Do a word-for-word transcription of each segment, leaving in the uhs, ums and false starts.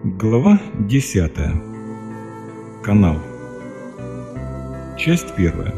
Глава десятая. Канал. Часть первая.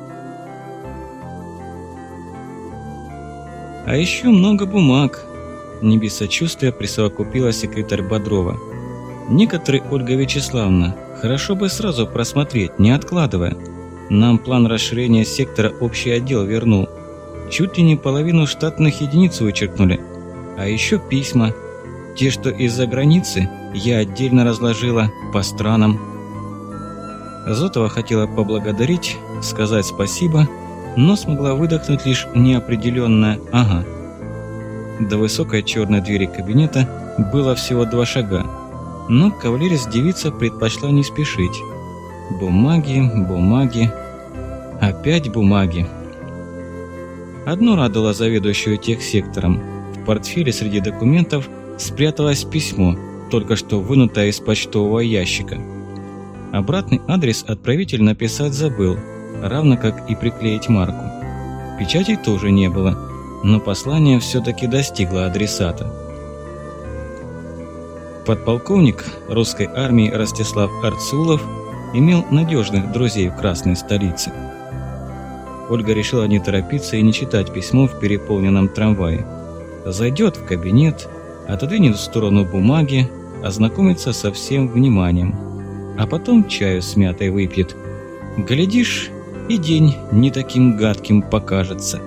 А еще много бумаг. Не без сочувствия присовокупила секретарь Бодрова. Некоторые, Ольга Вячеславовна, хорошо бы сразу просмотреть, не откладывая. Нам план расширения сектора общий отдел вернул. Чуть ли не половину штатных единиц вычеркнули. А еще письма. Те, что из-за границы, я отдельно разложила по странам. Зотова хотела поблагодарить, сказать спасибо, но смогла выдохнуть лишь неопределенное «ага». До высокой черной двери кабинета было всего два шага, но кавалерис-девица предпочла не спешить. Бумаги, бумаги, опять бумаги. Одно радовало заведующую техсектором. В портфеле среди документов спряталось письмо, только что вынутое из почтового ящика. Обратный адрес отправитель написать забыл, равно как и приклеить марку. Печатей тоже не было, но послание все-таки достигло адресата. Подполковник русской армии Ростислав Арцулов имел надежных друзей в Красной столице. Ольга решила не торопиться и не читать письмо в переполненном трамвае. Зайдет в кабинет, отодвинет в сторону бумаги, ознакомится со всем вниманием, а потом чаю с мятой выпьет. Глядишь, и день не таким гадким покажется.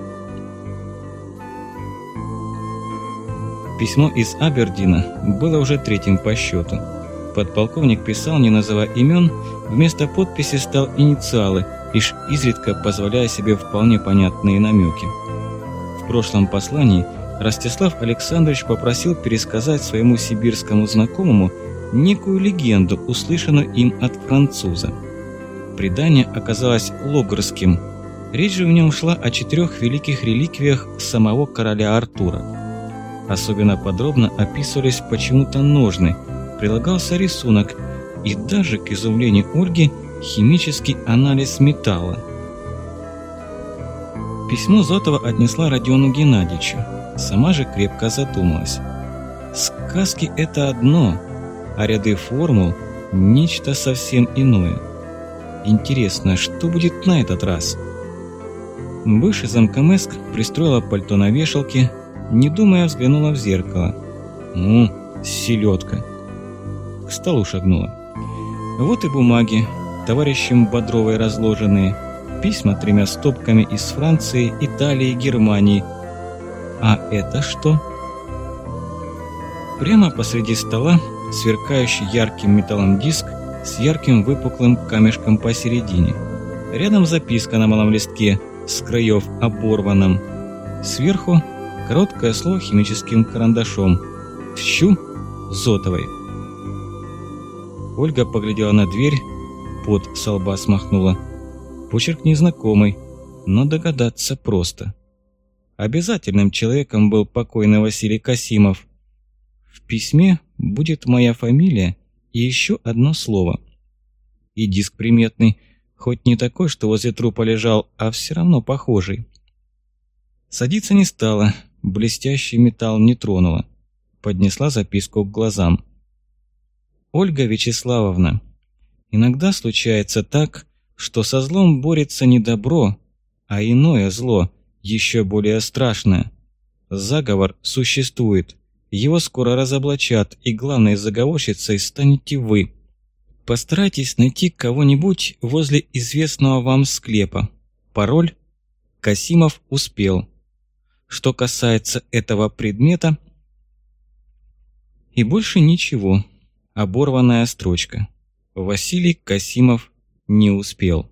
Письмо из Абердина было уже третьим по счету. Подполковник писал, не называя имен, вместо подписи стал инициалы, лишь изредка позволяя себе вполне понятные намеки. В прошлом послании Ростислав Александрович попросил пересказать своему сибирскому знакомому некую легенду, услышанную им от француза. Предание оказалось логорским. Речь же в нем шла о четырех великих реликвиях самого короля Артура. Особенно подробно описывались почему-то ножны, прилагался рисунок и даже, к изумлению Ольги, химический анализ металла. Письмо Зотова отнесла Родиону Геннадьевичу. Сама же крепко задумалась. Сказки – это одно, а ряды формул – нечто совсем иное. Интересно, что будет на этот раз? Бывший замкомэск пристроила пальто на вешалке, не думая взглянула в зеркало. Ну, селедка. К столу шагнула. Вот и бумаги, товарищем Бодровой разложенные. Письма тремя стопками из Франции, Италии, Германии. А это что? Прямо посреди стола сверкающий ярким металлом диск с ярким выпуклым камешком посередине. Рядом записка на малом листке, с краев оборванном. Сверху короткое слово химическим карандашом. «Тщу» Зотовой. Ольга поглядела на дверь, пот со лба смахнула. Почерк незнакомый, но догадаться просто. Обязательным человеком был покойный Василий Касимов. В письме будет моя фамилия и еще одно слово. И диск приметный, хоть не такой, что возле трупа лежал, а все равно похожий. Садиться не стала, блестящий металл не тронула. Поднесла записку к глазам. Ольга Вячеславовна, иногда случается так, что со злом борется не добро, а иное зло, еще более страшное. Заговор существует, его скоро разоблачат, и главной заговорщицей станете вы. Постарайтесь найти кого-нибудь возле известного вам склепа. Пароль «Касимов успел». Что касается этого предмета... И больше ничего. Оборванная строчка. Василий Касимов не успел.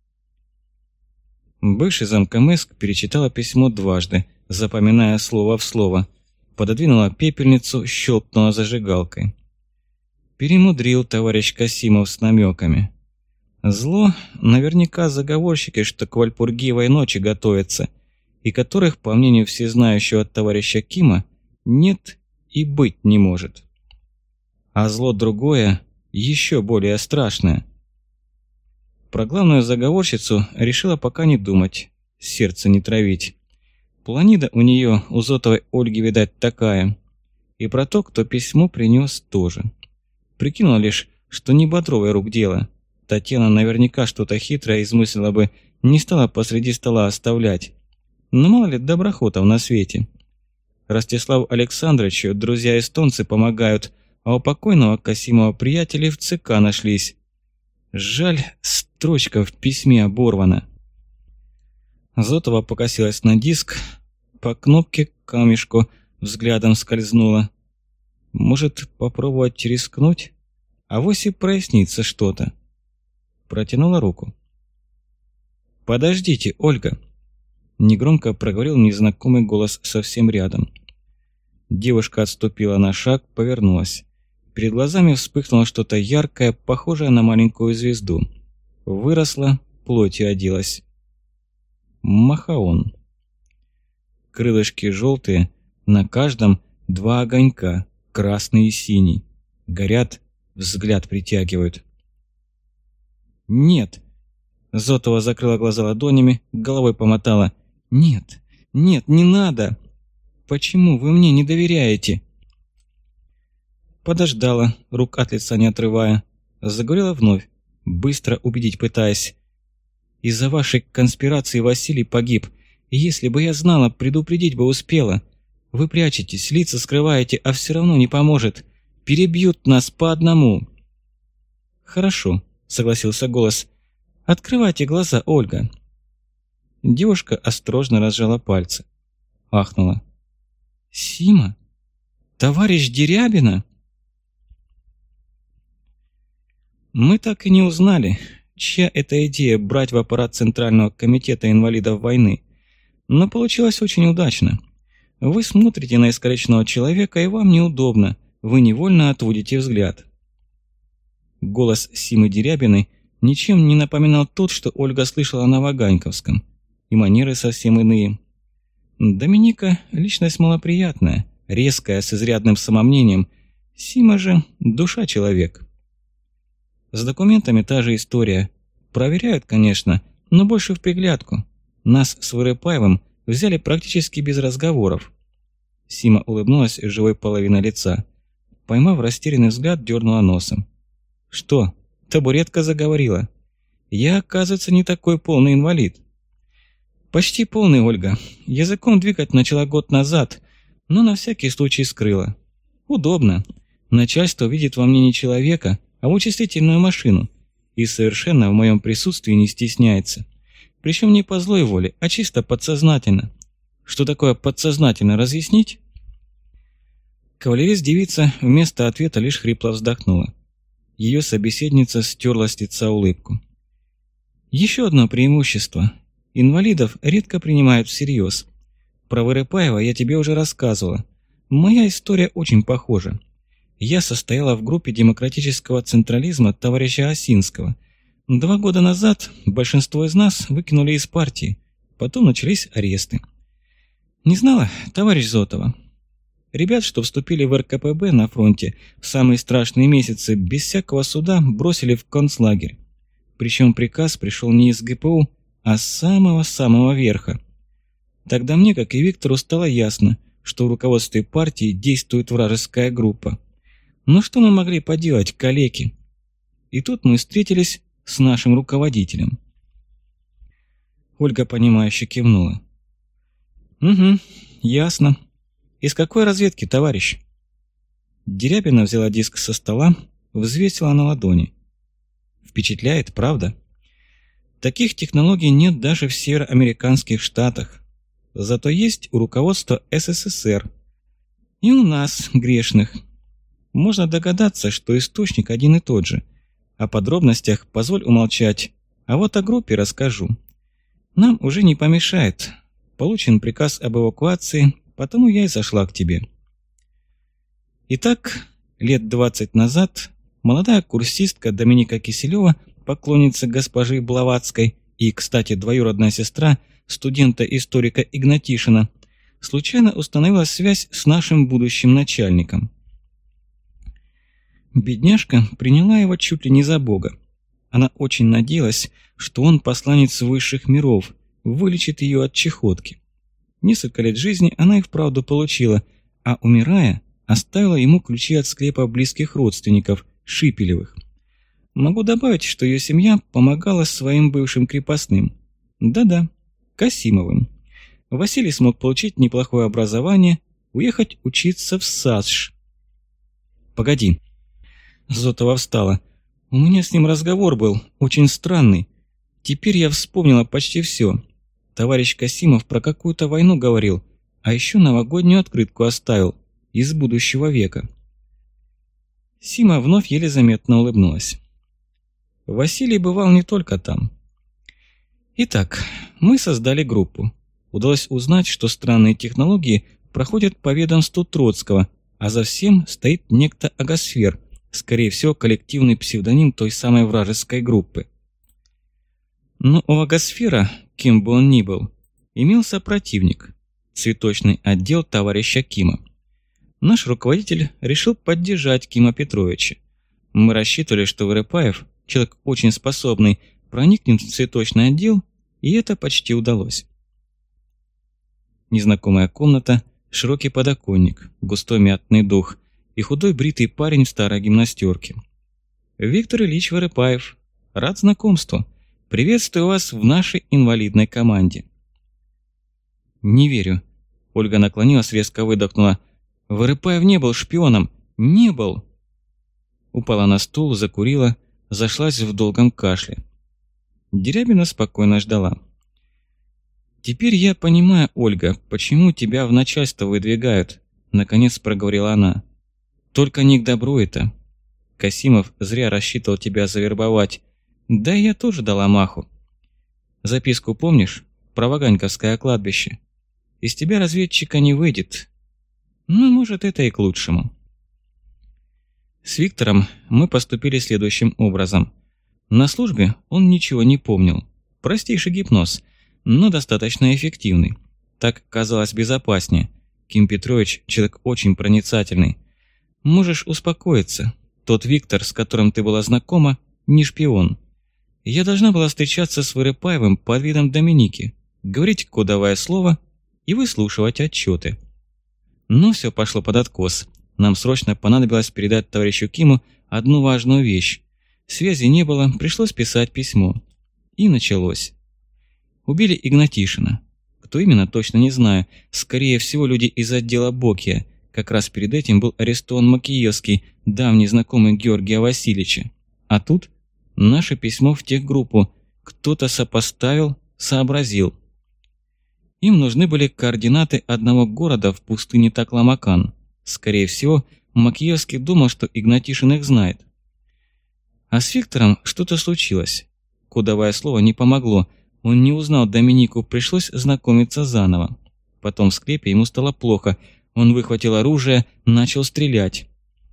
Бывший замкомэск перечитала письмо дважды, запоминая слово в слово. Пододвинула пепельницу, щелкнула зажигалкой. Перемудрил товарищ Касимов с намеками. Зло наверняка заговорщики, что к Вальпургиевой ночи готовятся, и которых, по мнению всезнающего товарища Кима, нет и быть не может. А зло другое, еще более страшное. Про главную заговорщицу решила пока не думать, сердце не травить. Планида у нее, у Зотовой Ольги, видать, такая. И про то, кто письмо принес, тоже. Прикинула лишь, что не Бодровой рук дело. Татьяна наверняка что-то хитрое измыслила бы, не стала посреди стола оставлять. Но мало ли доброхотов на свете. Ростиславу Александровичу друзья-эстонцы помогают, а у покойного Касимова приятели в ЦК нашлись. Жаль, строчка в письме оборвана. Зотова покосилась на диск, по кнопке к камешку взглядом скользнула. Может, попробовать рискнуть? Авось и прояснится что-то. Протянула руку. «Подождите, Ольга!» Негромко проговорил незнакомый голос совсем рядом. Девушка отступила на шаг, повернулась. Перед глазами вспыхнуло что-то яркое, похожее на маленькую звезду. Выросла, плотью оделась. Махаон. Крылышки желтые, на каждом два огонька, красный и синий. Горят, взгляд притягивают. «Нет!» Зотова закрыла глаза ладонями, головой помотала. «Нет, нет, не надо! Почему вы мне не доверяете?» Подождала, рук от лица не отрывая. Заговорила вновь, быстро убедить пытаясь. «Из-за вашей конспирации Василий погиб. И если бы я знала, предупредить бы успела. Вы прячетесь, лица скрываете, а все равно не поможет. Перебьют нас по одному». «Хорошо», — согласился голос. «Открывайте глаза, Ольга». Девушка осторожно разжала пальцы. Ахнула. «Сима? Товарищ Дерябина?» Мы так и не узнали, чья это идея брать в аппарат Центрального комитета инвалидов войны. Но получилось очень удачно. Вы смотрите на искалеченного человека, и вам неудобно. Вы невольно отводите взгляд. Голос Симы Дерябиной ничем не напоминал тот, что Ольга слышала на Ваганьковском. И манеры совсем иные. Доминика – личность малоприятная, резкая, с изрядным самомнением. Сима же – душа человек. С документами та же история. Проверяют, конечно, но больше в приглядку. Нас с Вырыпаевым взяли практически без разговоров. Сима улыбнулась живой половиной лица. Поймав растерянный взгляд, дернула носом. «Что, табуретка заговорила? Я, оказывается, не такой полный инвалид». «Почти полный, Ольга. Языком двигать начала год назад, но на всякий случай скрыла. Удобно. Начальство видит во мне не человека, а вычислительную машину, и совершенно в моем присутствии не стесняется. Причем не по злой воле, а чисто подсознательно. Что такое подсознательно, разъяснить?» Кавалерист-девица вместо ответа лишь хрипло вздохнула. Ее собеседница стерла с лица улыбку. «Еще одно преимущество. Инвалидов редко принимают всерьез. Про Вырыпаева я тебе уже рассказывала. Моя история очень похожа. Я состояла в группе демократического централизма товарища Осинского. Два года назад большинство из нас выкинули из партии. Потом начались аресты. Не знала, товарищ Зотова? Ребят, что вступили в эр ка пэ бэ на фронте в самые страшные месяцы, без всякого суда бросили в концлагерь. Причем приказ пришел не из гэ пэ у, а с самого-самого верха. Тогда мне, как и Виктору, стало ясно, что в руководстве партии действует вражеская группа. Но что мы могли поделать, калеки? И тут мы встретились с нашим руководителем. Ольга, понимающе кивнула. «Угу, ясно. Из какой разведки, товарищ?» Дерябина взяла диск со стола, взвесила на ладони. Впечатляет, правда? Таких технологий нет даже в североамериканских штатах. Зато есть у руководства эс эс эс эр. И у нас, грешных. Можно догадаться, что источник один и тот же. О подробностях позволь умолчать, а вот о группе расскажу. Нам уже не помешает. Получен приказ об эвакуации, потому я и зашла к тебе. Итак, лет двадцать назад молодая курсистка Доминика Киселева, поклонница госпожи Блаватской и, кстати, двоюродная сестра студента-историка Игнатишина, случайно установила связь с нашим будущим начальником. Бедняжка приняла его чуть ли не за бога. Она очень надеялась, что он посланец высших миров, вылечит ее от чехотки. Несколько лет жизни она и вправду получила, а умирая, оставила ему ключи от склепа близких родственников, Шипелевых. Могу добавить, что ее семья помогала своим бывшим крепостным. Да-да, Касимовым. Василий смог получить неплохое образование, уехать учиться в САСШ. Погоди. Зотова встала. У меня с ним разговор был, очень странный. Теперь я вспомнила почти все. Товарищ Касимов про какую-то войну говорил, а еще новогоднюю открытку оставил, из будущего века. Сима вновь еле заметно улыбнулась. Василий бывал не только там. Итак, мы создали группу. Удалось узнать, что странные технологии проходят по ведомству Троцкого, а за всем стоит некто Агосфер, скорее всего, коллективный псевдоним той самой вражеской группы. Но у Агосфера, кем бы он ни был, имелся противник – цветочный отдел товарища Кима. Наш руководитель решил поддержать Кима Петровича. Мы рассчитывали, что Вырыпаев, человек очень способный, проникнет в цветочный отдел, и это почти удалось. Незнакомая комната, широкий подоконник, густой мятный дух и худой бритый парень в старой гимнастерке. Виктор Ильич Вырыпаев, рад знакомству. Приветствую вас в нашей инвалидной команде. Не верю. Ольга наклонилась, резко выдохнула. Вырыпаев не был шпионом. Не был. Упала на стул, закурила, зашлась в долгом кашле. Дерябина спокойно ждала. «Теперь я понимаю, Ольга, почему тебя в начальство выдвигают», — наконец проговорила она. «Только не к добру это. Касимов зря рассчитывал тебя завербовать. Да и я тоже дала маху. Записку помнишь? Про Ваганьковское кладбище. Из тебя разведчика не выйдет. Ну, может, это и к лучшему». С Виктором мы поступили следующим образом. На службе он ничего не помнил. Простейший гипноз, но достаточно эффективный. Так казалось безопаснее. Ким Петрович человек очень проницательный. Можешь успокоиться. Тот Виктор, с которым ты была знакома, не шпион. Я должна была встречаться с Вырыпаевым под видом Доминики, говорить кодовое слово и выслушивать отчеты. Но все пошло под откос. Нам срочно понадобилось передать товарищу Киму одну важную вещь. Связи не было, пришлось писать письмо. И началось. Убили Игнатишина. Кто именно, точно не знаю. Скорее всего, люди из отдела Бокия. Как раз перед этим был арестован Макиевский, давний знакомый Георгия Васильевича. А тут наше письмо в техгруппу. Кто-то сопоставил, сообразил. Им нужны были координаты одного города в пустыне Такламакан. Скорее всего, Макиевский думал, что Игнатишин их знает. А с Виктором что-то случилось. Кодовое слово не помогло. Он не узнал Доминику, пришлось знакомиться заново. Потом в склепе ему стало плохо. Он выхватил оружие, начал стрелять.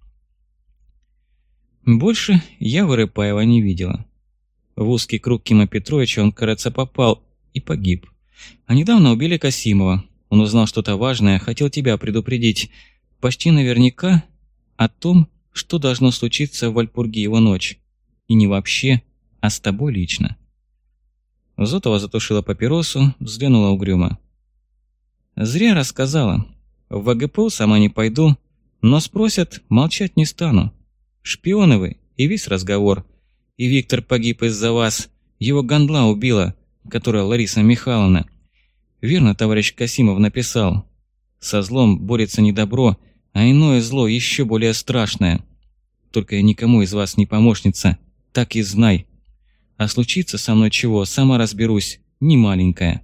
Больше я Вырыпаева не видела. В узкий круг Кима Петровича он, кажется, попал и погиб. А недавно убили Касимова. Он узнал что-то важное, хотел тебя предупредить. Почти наверняка о том, что должно случиться в Вальпургиеву ночь. И не вообще, а с тобой лично. Зотова затушила папиросу, взглянула угрюмо. «Зря рассказала. В ВГПУ сама не пойду, но спросят, молчать не стану. Шпионы вы, и весь разговор. И Виктор погиб из-за вас, его гандла убила, которая Лариса Михайловна. Верно товарищ Касимов написал. Со злом борется не добро, а иное зло еще более страшное. Только я никому из вас не помощница, так и знай. А случится со мной чего, сама разберусь, не маленькая».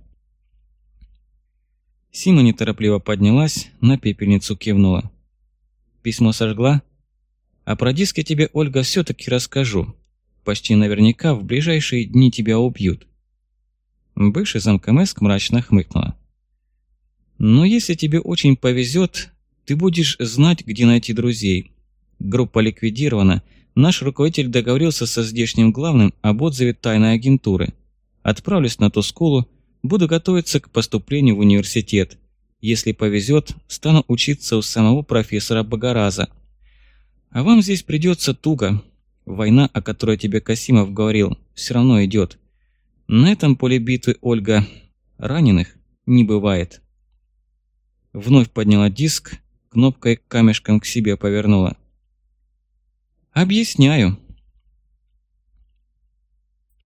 Сима неторопливо поднялась, на пепельницу кивнула. «Письмо сожгла? А про диск я тебе, Ольга, все-таки расскажу. Почти наверняка в ближайшие дни тебя убьют». Бывший замкомэск мрачно хмыкнула. «Но если тебе очень повезет, ты будешь знать, где найти друзей. Группа ликвидирована. Наш руководитель договорился со здешним главным об отзыве тайной агентуры. Отправлюсь на Тускулу, буду готовиться к поступлению в университет. Если повезет, стану учиться у самого профессора Богораза. А вам здесь придется туго. Война, о которой тебе Касимов говорил, все равно идет. На этом поле битвы, Ольга, раненых не бывает». Вновь подняла диск, кнопкой камешком к себе повернула. Объясняю.